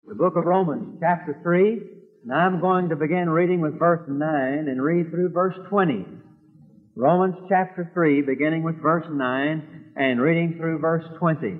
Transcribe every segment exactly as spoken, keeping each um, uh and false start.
The book of Romans, chapter three, and I'm going to begin reading with verse nine and read through verse twenty. Romans chapter three, beginning with verse nine and reading through verse twenty.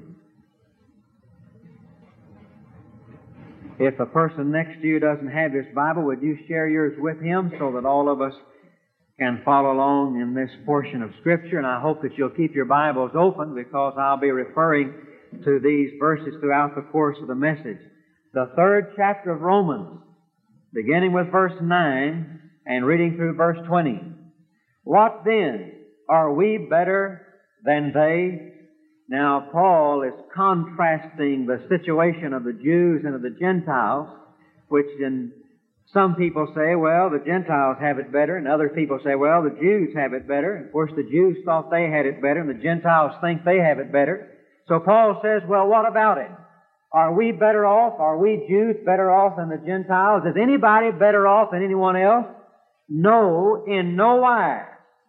If a person next to you doesn't have this Bible, would you share yours with him so that all of us can follow along in this portion of Scripture? And I hope that you'll keep your Bibles open, because I'll be referring to these verses throughout the course of the message. The third chapter of Romans, beginning with verse nine and reading through verse twenty. What then? Are we better than they? Now, Paul is contrasting the situation of the Jews and of the Gentiles, which in some people say, well, the Gentiles have it better, and other people say, well, the Jews have it better. Of course, the Jews thought they had it better, and the Gentiles think they have it better. So Paul says, well, what about it? Are we better off? Are we Jews better off than the Gentiles? Is anybody better off than anyone else? No, in no wise.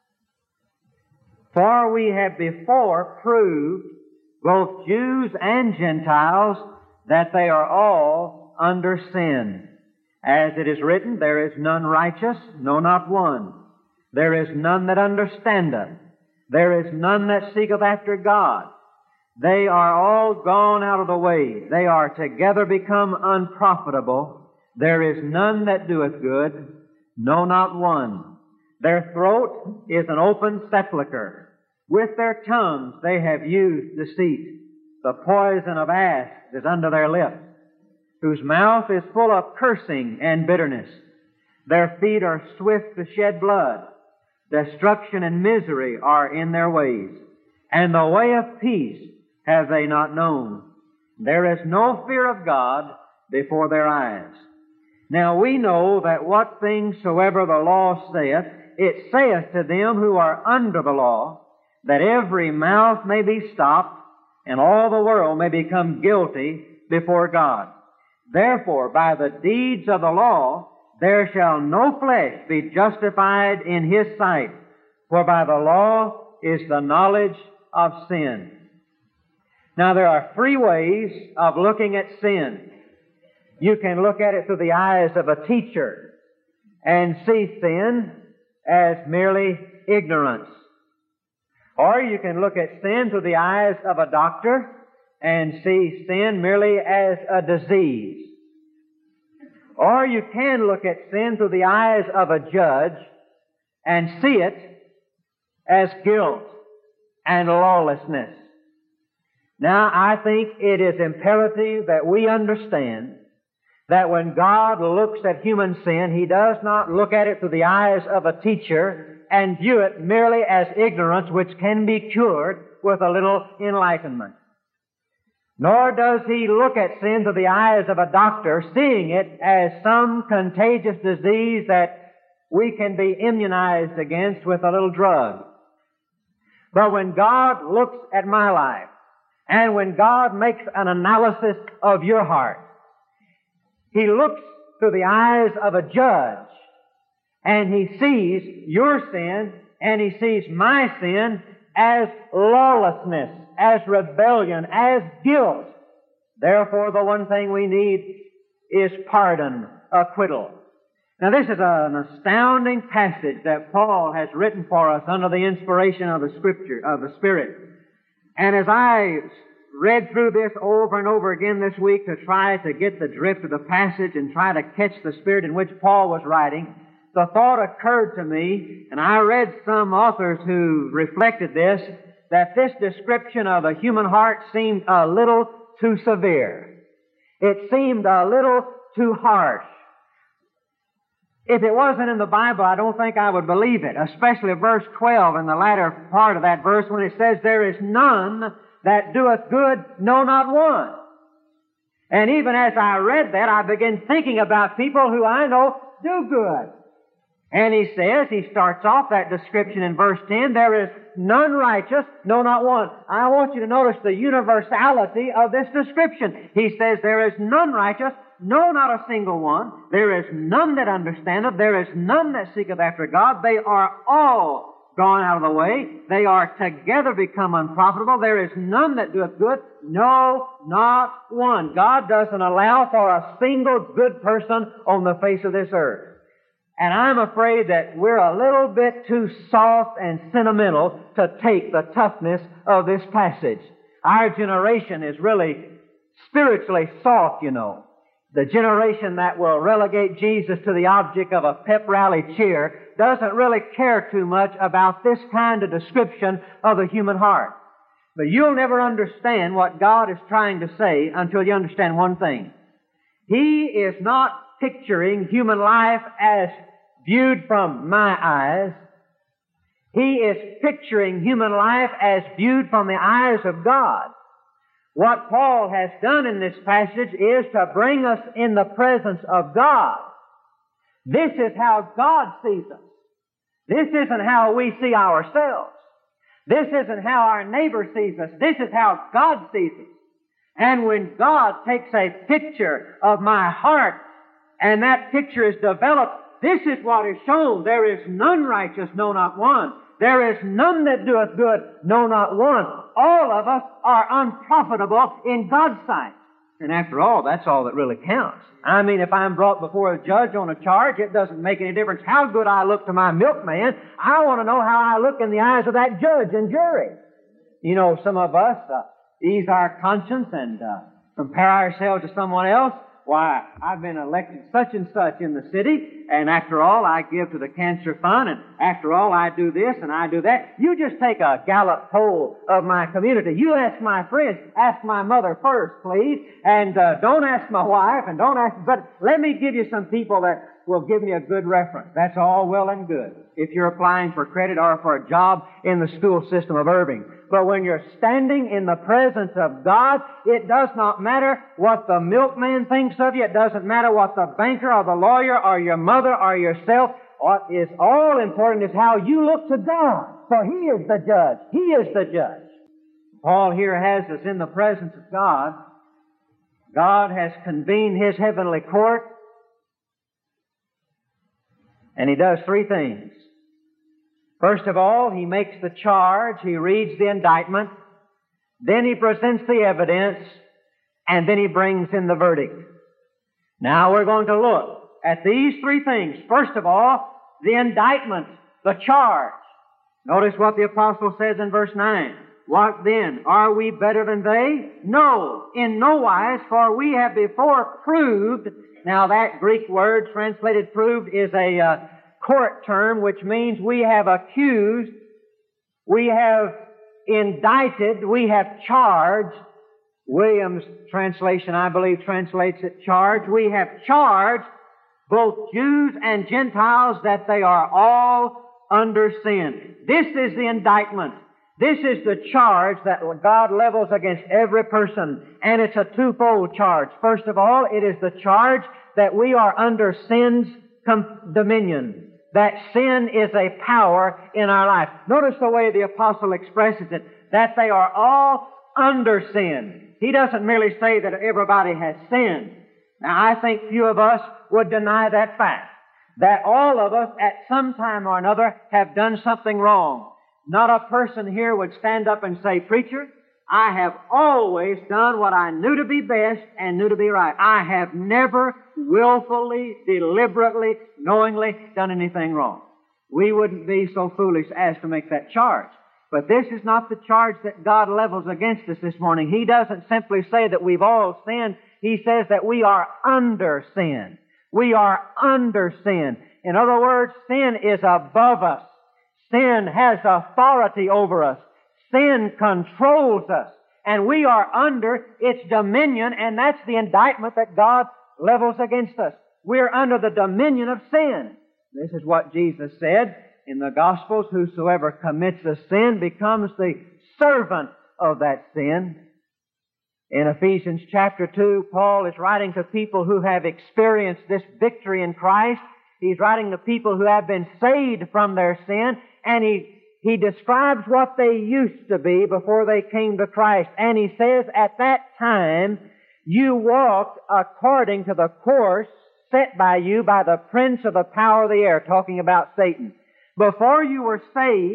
For we have before proved, both Jews and Gentiles, that they are all under sin. As it is written, there is none righteous, no, not one. There is none that understandeth. There is none that seeketh after God. They are all gone out of the way. They are together become unprofitable. There is none that doeth good, no, not one. Their throat is an open sepulchre. With their tongues they have used deceit. The poison of asps is under their lips, whose mouth is full of cursing and bitterness. Their feet are swift to shed blood. Destruction and misery are in their ways, and the way of peace have they not known. There is no fear of God before their eyes. Now we know that what things soever the law saith, it saith to them who are under the law, that every mouth may be stopped, and all the world may become guilty before God. Therefore, by the deeds of the law, there shall no flesh be justified in His sight, for by the law is the knowledge of sin. Now, there are three ways of looking at sin. You can look at it through the eyes of a teacher and see sin as merely ignorance. Or you can look at sin through the eyes of a doctor and see sin merely as a disease. Or you can look at sin through the eyes of a judge and see it as guilt and lawlessness. Now, I think it is imperative that we understand that when God looks at human sin, He does not look at it through the eyes of a teacher and view it merely as ignorance which can be cured with a little enlightenment. Nor does He look at sin through the eyes of a doctor, seeing it as some contagious disease that we can be immunized against with a little drug. But when God looks at my life, and when God makes an analysis of your heart, He looks through the eyes of a judge, and He sees your sin, and He sees my sin as lawlessness, as rebellion, as guilt. Therefore, the one thing we need is pardon, acquittal. Now, this is an astounding passage that Paul has written for us under the inspiration of the Scripture, of the Spirit. And as I read through this over and over again this week to try to get the drift of the passage and try to catch the spirit in which Paul was writing, the thought occurred to me, and I read some authors who reflected this, that this description of the human heart seemed a little too severe. It seemed a little too harsh. If it wasn't in the Bible, I don't think I would believe it, especially verse twelve in the latter part of that verse when it says, there is none that doeth good, no, not one. And even as I read that, I began thinking about people who I know do good. And he says, he starts off that description in verse ten, there is none righteous, no, not one. I want you to notice the universality of this description. He says, there is none righteous, no, not a single one. There is none that understandeth, there is none that seeketh after God. They are all gone out of the way. They are together become unprofitable. There is none that doeth good, no, not one. God doesn't allow for a single good person on the face of this earth. And I'm afraid that we're a little bit too soft and sentimental to take the toughness of this passage. Our generation is really spiritually soft, you know. The generation that will relegate Jesus to the object of a pep rally cheer doesn't really care too much about this kind of description of the human heart. But you'll never understand what God is trying to say until you understand one thing. He is not picturing human life as viewed from my eyes. He is picturing human life as viewed from the eyes of God. What Paul has done in this passage is to bring us in the presence of God. This is how God sees us. This isn't how we see ourselves. This isn't how our neighbor sees us. This is how God sees us. And when God takes a picture of my heart and that picture is developed, this is what is shown. There is none righteous, no, not one. There is none that doeth good, no, not one. All of us are unprofitable in God's sight. And after all, that's all that really counts. I mean, if I'm brought before a judge on a charge, it doesn't make any difference how good I look to my milkman. I want to know how I look in the eyes of that judge and jury. You know, some of us uh, ease our conscience and uh, compare ourselves to someone else. Why, I've been elected such and such in the city, and after all, I give to the cancer fund, and after all, I do this and I do that. You just take a Gallup poll of my community. You ask my friends. Ask my mother first, please, and uh, don't ask my wife, and don't ask, but let me give you some people that will give me a good reference. That's all well and good if you're applying for credit or for a job in the school system of Irving. But when you're standing in the presence of God, it does not matter what the milkman thinks of you. It doesn't matter what the banker or the lawyer or your mother or yourself. What is all important is how you look to God. For He is the judge. He is the judge. Paul here has us in the presence of God. God has convened His heavenly court. And He does three things. First of all, He makes the charge, He reads the indictment, then He presents the evidence, and then He brings in the verdict. Now we're going to look at these three things. First of all, the indictment, the charge. Notice what the apostle says in verse nine. What then? Are we better than they? No, in no wise, for we have before proved. Now that Greek word translated proved is a uh, court term, which means we have accused, we have indicted, we have charged. Williams' translation, I believe, translates it charged. We have charged both Jews and Gentiles that they are all under sin. This is the indictment. This is the charge that God levels against every person, and it's a twofold charge. First of all, it is the charge that we are under sin's com- dominion, that sin is a power in our life. Notice the way the apostle expresses it, that they are all under sin. He doesn't merely say that everybody has sinned. Now, I think few of us would deny that fact, that all of us at some time or another have done something wrong. Not a person here would stand up and say, "Preacher, I have always done what I knew to be best and knew to be right. I have never willfully, deliberately, knowingly done anything wrong." We wouldn't be so foolish as to make that charge. But this is not the charge that God levels against us this morning. He doesn't simply say that we've all sinned. He says that we are under sin. We are under sin. In other words, sin is above us. Sin has authority over us. Sin controls us. And we are under its dominion, and that's the indictment that God levels against us. We're under the dominion of sin. This is what Jesus said in the Gospels: whosoever commits a sin becomes the servant of that sin. In Ephesians chapter two, Paul is writing to people who have experienced this victory in Christ. He's writing to people who have been saved from their sin, and he, he describes what they used to be before they came to Christ. And he says, at that time, you walked according to the course set by you by the prince of the power of the air, talking about Satan. Before you were saved,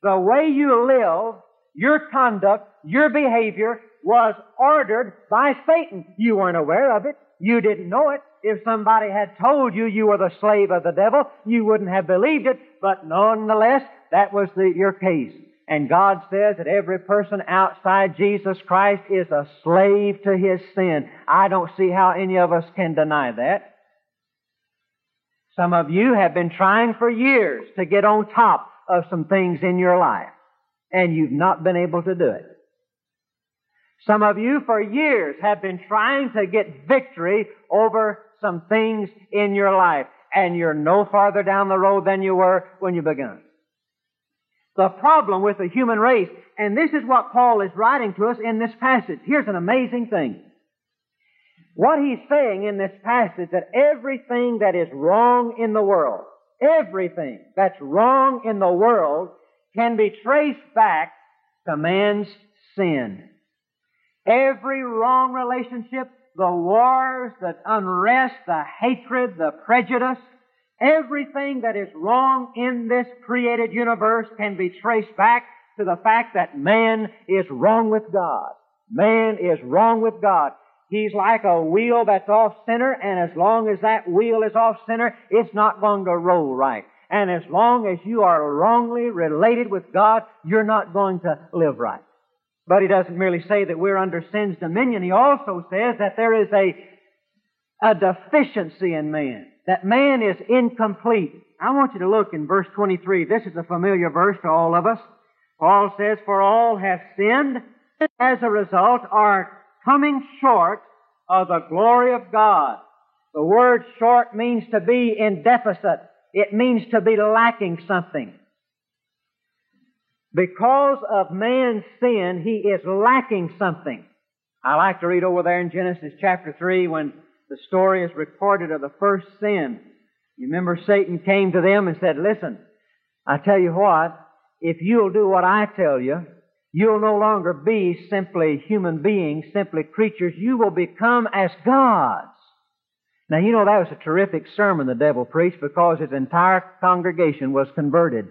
The way you live, your conduct, your behavior was ordered by Satan. You weren't aware of it. You didn't know it. If somebody had told you you were the slave of the devil, you wouldn't have believed it. But nonetheless, that was the, your case. And God says that every person outside Jesus Christ is a slave to his sin. I don't see how any of us can deny that. Some of you have been trying for years to get on top of some things in your life, and you've not been able to do it. Some of you for years have been trying to get victory over some things in your life, and you're no farther down the road than you were when you began. The problem with the human race, and this is what Paul is writing to us in this passage. Here's an amazing thing. What he's saying in this passage, that everything that is wrong in the world, everything that's wrong in the world can be traced back to man's sin. Every wrong relationship, the wars, the unrest, the hatred, the prejudice, everything that is wrong in this created universe can be traced back to the fact that man is wrong with God. Man is wrong with God. He's like a wheel that's off center, and as long as that wheel is off center, it's not going to roll right. And as long as you are wrongly related with God, you're not going to live right. But he doesn't merely say that we're under sin's dominion. He also says that there is a, a deficiency in man, that man is incomplete. I want you to look in verse twenty-three. This is a familiar verse to all of us. Paul says, "For all have sinned, and as a result are coming short of the glory of God." The word short means to be in deficit. It means to be lacking something. Because of man's sin, he is lacking something. I like to read over there in Genesis chapter three when the story is recorded of the first sin. You remember Satan came to them and said, "Listen, I tell you what, if you'll do what I tell you, you'll no longer be simply human beings, simply creatures. You will become as gods." Now, you know, that was a terrific sermon the devil preached because his entire congregation was converted.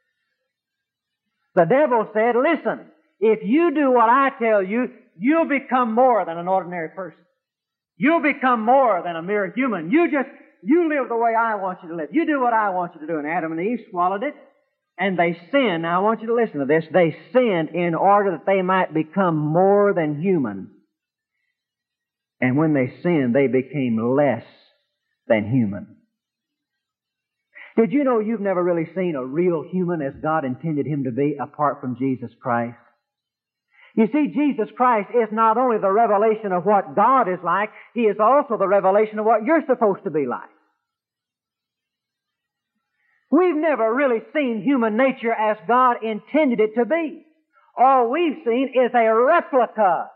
The devil said, "Listen, if you do what I tell you, you'll become more than an ordinary person. You'll become more than a mere human. You just, you live the way I want you to live. You do what I want you to do." And Adam and Eve swallowed it, and they sinned. Now, I want you to listen to this. They sinned in order that they might become more than human. And when they sinned, they became less than human. Did you know you've never really seen a real human as God intended him to be apart from Jesus Christ? You see, Jesus Christ is not only the revelation of what God is like, He is also the revelation of what you're supposed to be like. We've never really seen human nature as God intended it to be. All we've seen is a replica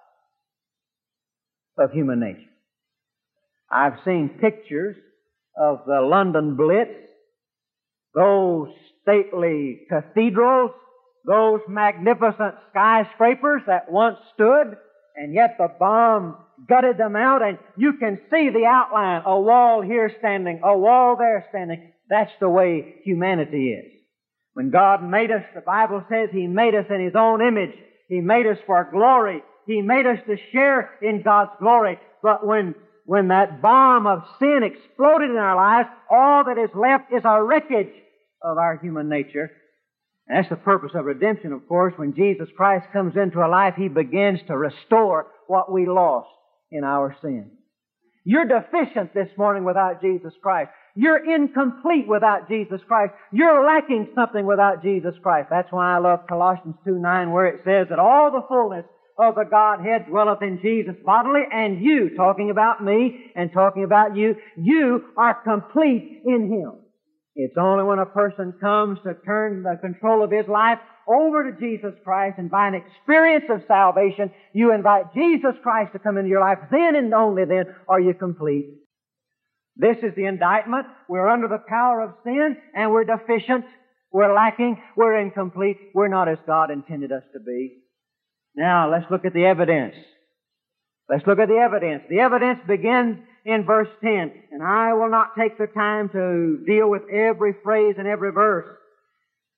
of human nature. I've seen pictures of the London Blitz, those stately cathedrals, those magnificent skyscrapers that once stood, and yet the bomb gutted them out, and you can see the outline, a wall here standing, a wall there standing. That's the way humanity is. When God made us, the Bible says He made us in His own image. He made us for glory. He made us to share in God's glory. But when, when that bomb of sin exploded in our lives, all that is left is a wreckage of our human nature. And that's the purpose of redemption, of course. When Jesus Christ comes into our life, He begins to restore what we lost in our sin. You're deficient this morning without Jesus Christ. You're incomplete without Jesus Christ. You're lacking something without Jesus Christ. That's why I love Colossians two nine, where it says that all the fullness of the Godhead dwelleth in Jesus bodily, and you, talking about me and talking about you, you are complete in Him. It's only when a person comes to turn the control of his life over to Jesus Christ, and by an experience of salvation, you invite Jesus Christ to come into your life, then and only then are you complete. This is the indictment. We're under the power of sin, and we're deficient, we're lacking, we're incomplete, we're not as God intended us to be. Now, let's look at the evidence. Let's look at the evidence. The evidence begins in verse ten, and I will not take the time to deal with every phrase and every verse.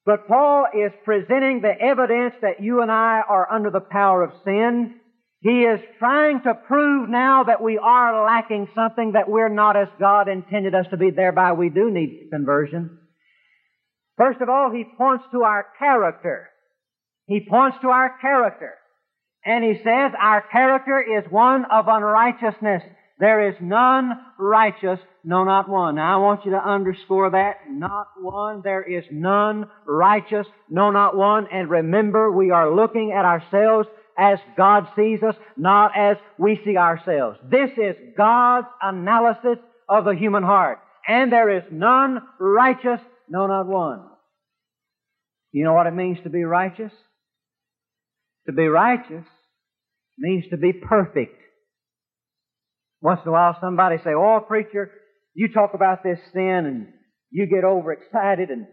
But Paul is presenting the evidence that you and I are under the power of sin. He is trying to prove now that we are lacking something, that we're not as God intended us to be. Thereby we do need conversion. First of all, he points to our character. He points to our character. And he says our character is one of unrighteousness. There is none righteous, no, not one. Now I want you to underscore that. Not one. There is none righteous, no, not one. And remember, we are looking at ourselves as God sees us, not as we see ourselves. This is God's analysis of the human heart. And there is none righteous, no, not one. You know what it means to be righteous? To be righteous means to be perfect. Once in a while somebody say, "Oh, preacher, you talk about this sin and you get overexcited and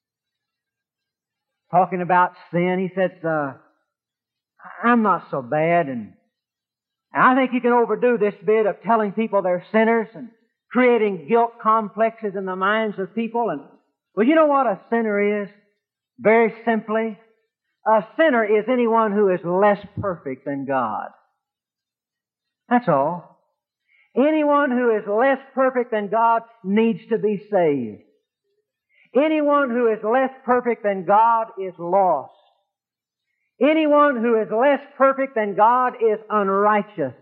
talking about sin." He says, uh, "I'm not so bad, and, and I think you can overdo this bit of telling people they're sinners and creating guilt complexes in the minds of people." And well, you know what a sinner is? Very simply, a sinner is anyone who is less perfect than God. That's all. Anyone who is less perfect than God needs to be saved. Anyone who is less perfect than God is lost. Anyone who is less perfect than God is unrighteous.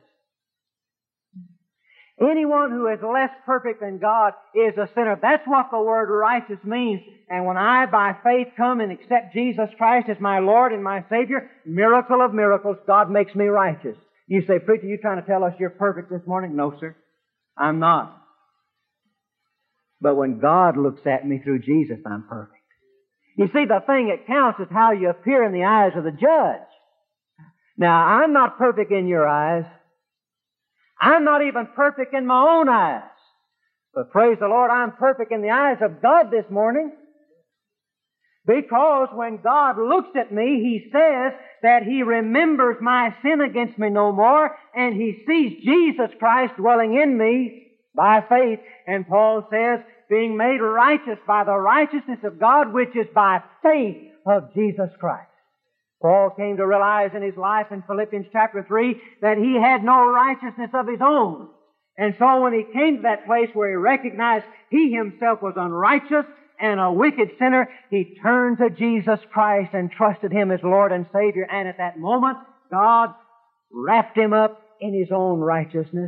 Anyone who is less perfect than God is a sinner. That's what the word righteous means. And when I, by faith, come and accept Jesus Christ as my Lord and my Savior, miracle of miracles, God makes me righteous. You say, "Preacher, you trying to tell us you're perfect this morning?" No, sir. I'm not. But when God looks at me through Jesus, I'm perfect. You see, the thing that counts is how you appear in the eyes of the judge. Now, I'm not perfect in your eyes. I'm not even perfect in my own eyes. But praise the Lord, I'm perfect in the eyes of God this morning. Because when God looks at me, He says that He remembers my sin against me no more, and He sees Jesus Christ dwelling in me by faith. And Paul says, being made righteous by the righteousness of God, which is by faith of Jesus Christ. Paul came to realize in his life in Philippians chapter three that he had no righteousness of his own. And so when he came to that place where he recognized he himself was unrighteous and a wicked sinner, he turned to Jesus Christ and trusted Him as Lord and Savior. And at that moment, God wrapped him up in His own righteousness.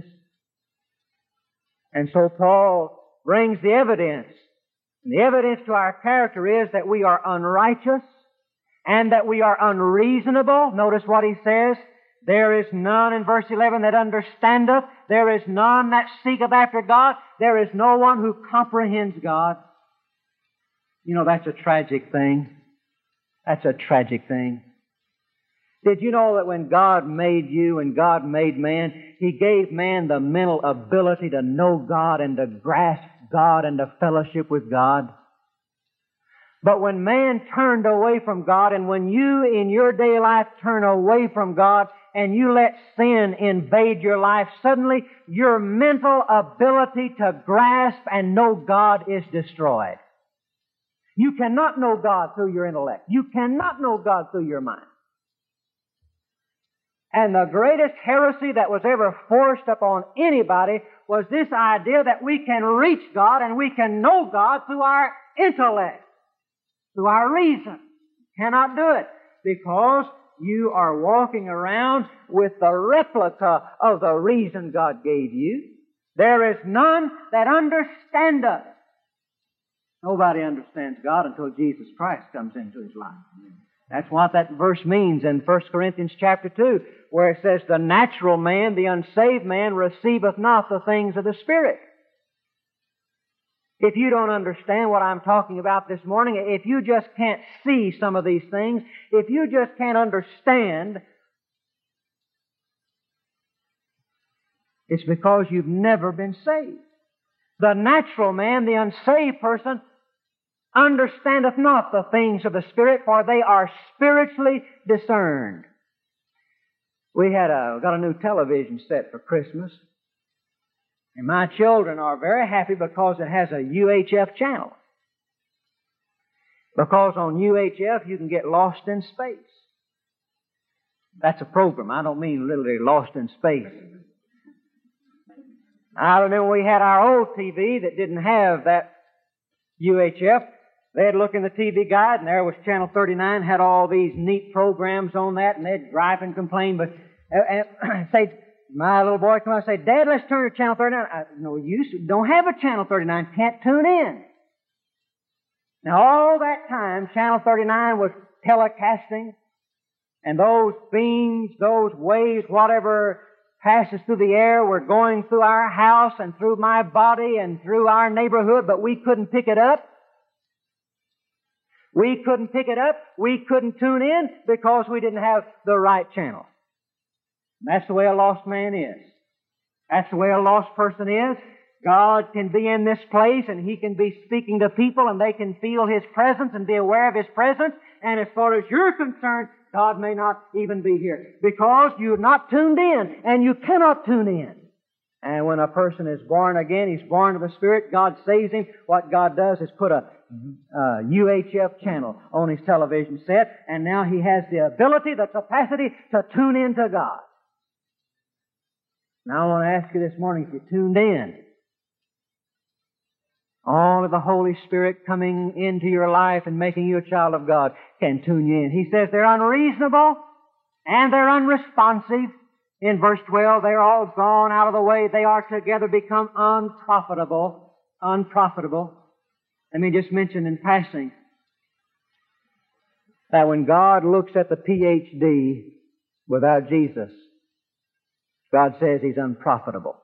And so Paul brings the evidence. And the evidence to our character is that we are unrighteous and that we are unreasonable. Notice what he says. There is none, in verse eleven, that understandeth. There is none that seeketh after God. There is no one who comprehends God. You know, that's a tragic thing. That's a tragic thing. Did you know that when God made you and God made man, He gave man the mental ability to know God and to grasp God and to fellowship with God? But when man turned away from God, and when you in your daily life turn away from God and you let sin invade your life, suddenly your mental ability to grasp and know God is destroyed. You cannot know God through your intellect. You cannot know God through your mind. And the greatest heresy that was ever forced upon anybody was this idea that we can reach God and we can know God through our intellect, through our reason. You cannot do it because you are walking around with the replica of the reason God gave you. There is none that understandeth. Nobody understands God until Jesus Christ comes into his life. That's what that verse means in First Corinthians chapter two, where it says, the natural man, the unsaved man, receiveth not the things of the Spirit. If you don't understand what I'm talking about this morning, if you just can't see some of these things, if you just can't understand, it's because you've never been saved. The natural man, the unsaved person, understandeth not the things of the Spirit, for they are spiritually discerned. We had a, got a new television set for Christmas, and my children are very happy because it has a U H F channel. Because on U H F you can get lost in space. That's a program. I don't mean literally lost in space. I remember we had our old T V that didn't have that U H F. They'd look in the T V guide, and there was Channel thirty-nine, had all these neat programs on that, and they'd gripe and complain, but uh, uh, say, my little boy come out and say, Dad, let's turn to Channel thirty-nine. I, no use, don't have a Channel thirty-nine, can't tune in. Now, all that time, Channel thirty-nine was telecasting, and those beams, those waves, whatever passes through the air were going through our house and through my body and through our neighborhood, but we couldn't pick it up. We couldn't pick it up. We couldn't tune in because we didn't have the right channel. And that's the way a lost man is. That's the way a lost person is. God can be in this place and He can be speaking to people and they can feel His presence and be aware of His presence. And as far as you're concerned, God may not even be here because you're not tuned in and you cannot tune in. And when a person is born again, he's born of the Spirit, God saves him. What God does is put a uh, U H F channel on his television set, and now he has the ability, the capacity to tune in to God. Now I want to ask you this morning if you tuned in. All of the Holy Spirit coming into your life and making you a child of God can tune you in. He says they're unreasonable and they're unresponsive. In verse twelve, they're all gone out of the way. They are together become unprofitable. Unprofitable. Let me just mention in passing that when God looks at the P H D without Jesus, God says he's unprofitable.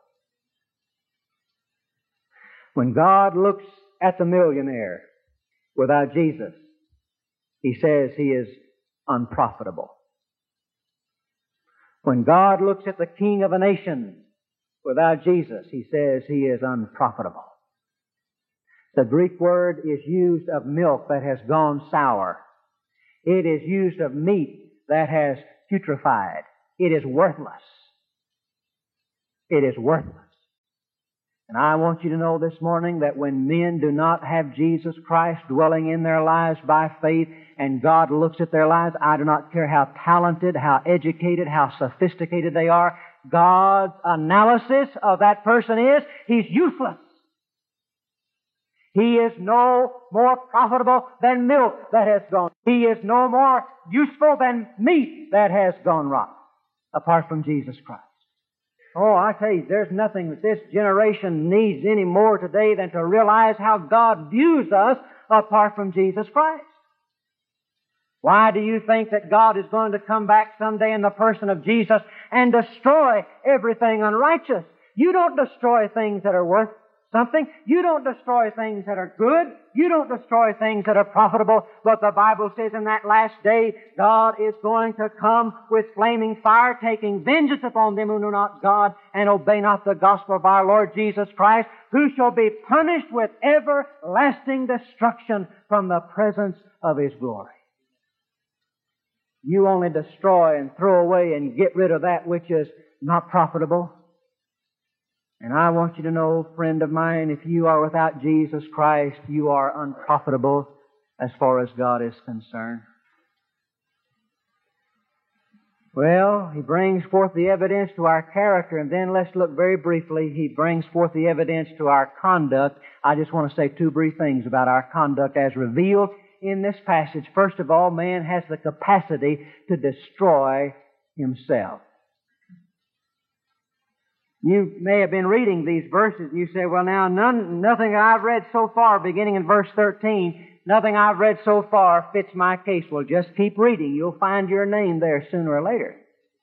When God looks at the millionaire without Jesus, He says he is unprofitable. When God looks at the king of a nation without Jesus, He says he is unprofitable. The Greek word is used of milk that has gone sour. It is used of meat that has putrefied. It is worthless. It is worthless. And I want you to know this morning that when men do not have Jesus Christ dwelling in their lives by faith and God looks at their lives, I do not care how talented, how educated, how sophisticated they are, God's analysis of that person is, he's useless. He is no more profitable than milk that has gone. He is no more useful than meat that has gone rotten, apart from Jesus Christ. Oh, I tell you, there's nothing that this generation needs any more today than to realize how God views us apart from Jesus Christ. Why do you think that God is going to come back someday in the person of Jesus and destroy everything unrighteous? You don't destroy things that are worth something. You don't destroy things that are good. You don't destroy things that are profitable. But the Bible says in that last day, God is going to come with flaming fire, taking vengeance upon them who know not God and obey not the gospel of our Lord Jesus Christ, who shall be punished with everlasting destruction from the presence of His glory. You only destroy and throw away and get rid of that which is not profitable. And I want you to know, friend of mine, if you are without Jesus Christ, you are unprofitable as far as God is concerned. Well, He brings forth the evidence to our character, and then let's look very briefly. He brings forth the evidence to our conduct. I just want to say two brief things about our conduct as revealed in this passage. First of all, man has the capacity to destroy himself. You may have been reading these verses and you say, well now, none, nothing I've read so far, beginning in verse thirteen, nothing I've read so far fits my case. Well, just keep reading. You'll find your name there sooner or later.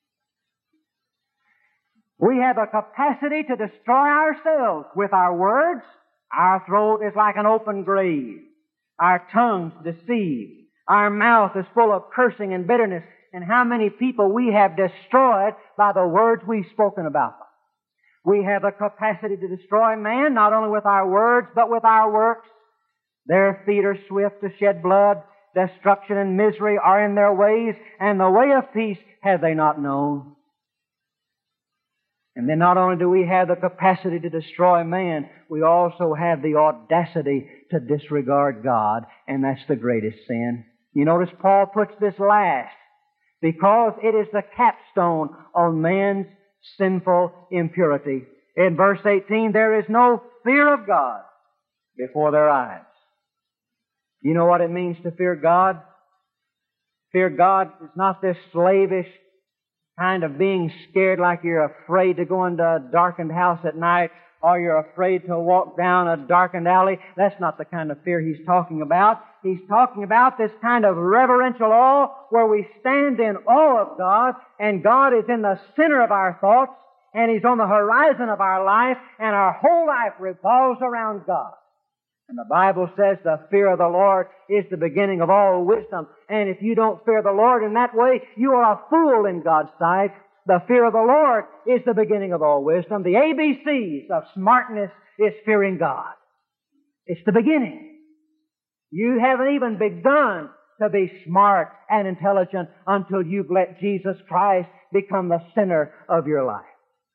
We have a capacity to destroy ourselves with our words. Our throat is like an open grave. Our tongues deceive. Our mouth is full of cursing and bitterness. And how many people we have destroyed by the words we've spoken about them. We have a capacity to destroy man, not only with our words, but with our works. Their feet are swift to shed blood. Destruction and misery are in their ways, and the way of peace have they not known. And then not only do we have the capacity to destroy man, we also have the audacity to disregard God, and that's the greatest sin. You notice Paul puts this last because it is the capstone on man's sinful impurity. In verse eighteen, there is no fear of God before their eyes. You know what it means to fear God? Fear God is not this slavish kind of being scared like you're afraid to go into a darkened house at night or you're afraid to walk down a darkened alley. That's not the kind of fear he's talking about. He's talking about this kind of reverential awe where we stand in awe of God, and God is in the center of our thoughts, and He's on the horizon of our life, and our whole life revolves around God. And the Bible says the fear of the Lord is the beginning of all wisdom. And if you don't fear the Lord in that way, you are a fool in God's sight. The fear of the Lord is the beginning of all wisdom. The A B Cs of smartness is fearing God. It's the beginning. You haven't even begun to be smart and intelligent until you've let Jesus Christ become the center of your life.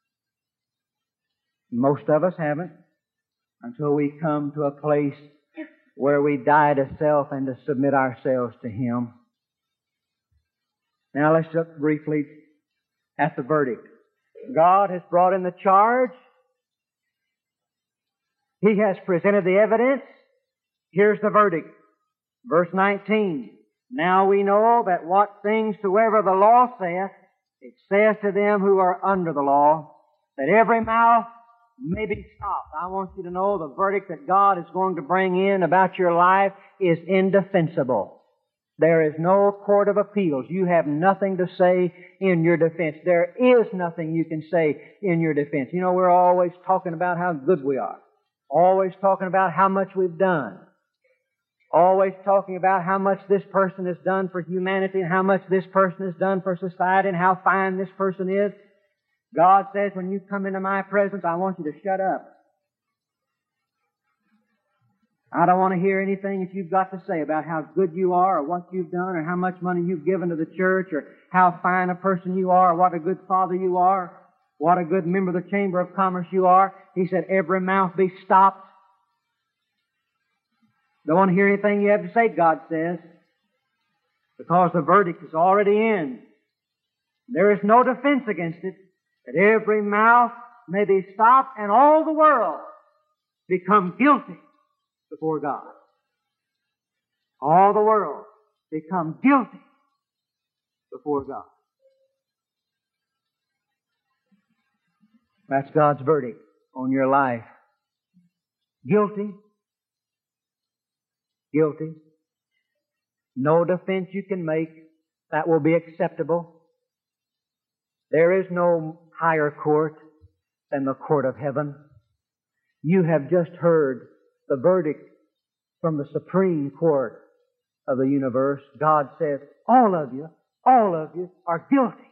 Most of us haven't, until we come to a place where we die to self and to submit ourselves to Him. Now let's look briefly at the verdict. God has brought in the charge. He has presented the evidence. Here's the verdict. Verse nineteen. Now we know that what things soever the law saith, it saith to them who are under the law, that every mouth may be stopped. I want you to know the verdict that God is going to bring in about your life is indefensible. There is no court of appeals. You have nothing to say in your defense. There is nothing you can say in your defense. You know, we're always talking about how good we are. Always talking about how much we've done. Always talking about how much this person has done for humanity and how much this person has done for society and how fine this person is. God says, when you come into my presence, I want you to shut up. I don't want to hear anything that you've got to say about how good you are or what you've done or how much money you've given to the church or how fine a person you are or what a good father you are, what a good member of the Chamber of Commerce you are. He said, every mouth be stopped. Don't want to hear anything you have to say, God says, because the verdict is already in. There is no defense against it. That every mouth may be stopped and all the world become guilty before God. All the world become guilty before God. That's God's verdict on your life. Guilty. Guilty. No defense you can make that will be acceptable. There is no higher court than the court of heaven. You have just heard the verdict from the Supreme Court of the universe. God says, all of you, all of you are guilty.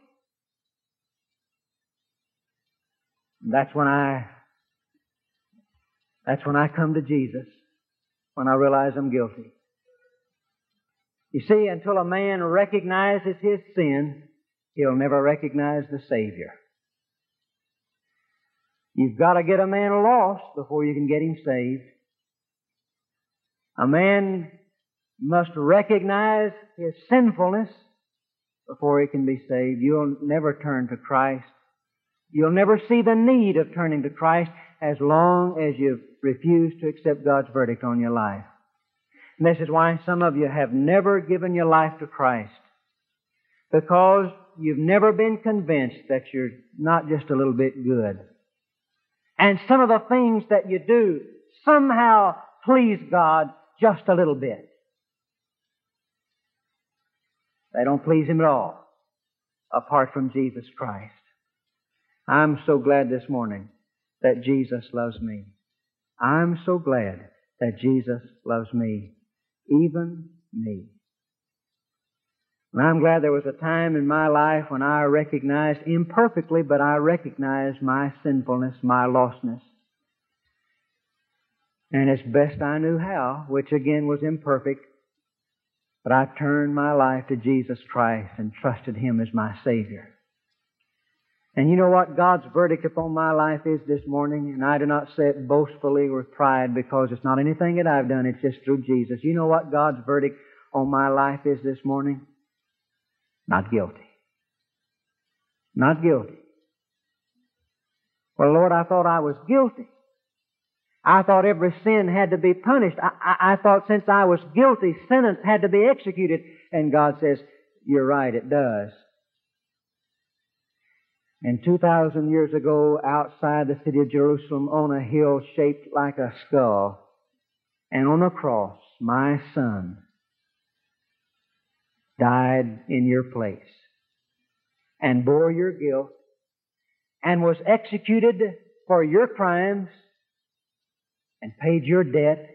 And that's when I, that's when I come to Jesus, when I realize I'm guilty. You see, until a man recognizes his sin, he'll never recognize the Savior. You've got to get a man lost before you can get him saved. A man must recognize his sinfulness before he can be saved. You'll never turn to Christ. You'll never see the need of turning to Christ as long as you refuse to accept God's verdict on your life. And this is why some of you have never given your life to Christ, because you've never been convinced that you're not just a little bit good. And some of the things that you do somehow please God just a little bit. They don't please Him at all, apart from Jesus Christ. I'm so glad this morning that Jesus loves me. I'm so glad that Jesus loves me, even me. And I'm glad there was a time in my life when I recognized, imperfectly, but I recognized my sinfulness, my lostness. And as best I knew how, which again was imperfect, but I turned my life to Jesus Christ and trusted Him as my Savior. And you know what God's verdict upon my life is this morning? And I do not say it boastfully or with pride, because it's not anything that I've done. It's just through Jesus. You know what God's verdict on my life is this morning? Not guilty. Not guilty. Well, Lord, I thought I was guilty. I thought every sin had to be punished. I, I, I thought since I was guilty, sentence had to be executed. And God says, you're right, it does. And two thousand years ago, outside the city of Jerusalem, on a hill shaped like a skull, and on a cross, my Son died in your place and bore your guilt and was executed for your crimes and paid your debt,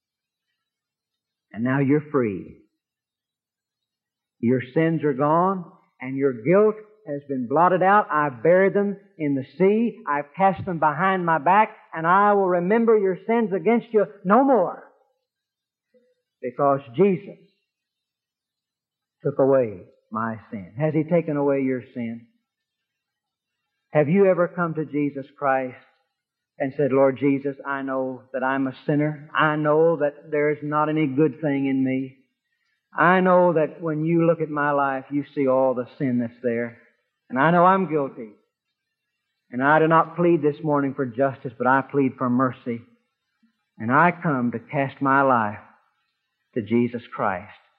and now you're free. Your sins are gone and your guilt has been blotted out. I've buried them in the sea. I've cast them behind my back, and I will remember your sins against you no more, because Jesus took away my sin. Has He taken away your sin? Have you ever come to Jesus Christ and said, Lord Jesus, I know that I'm a sinner. I know that there's not any good thing in me. I know that when you look at my life, you see all the sin that's there. And I know I'm guilty. And I do not plead this morning for justice, but I plead for mercy. And I come to cast my life to Jesus Christ.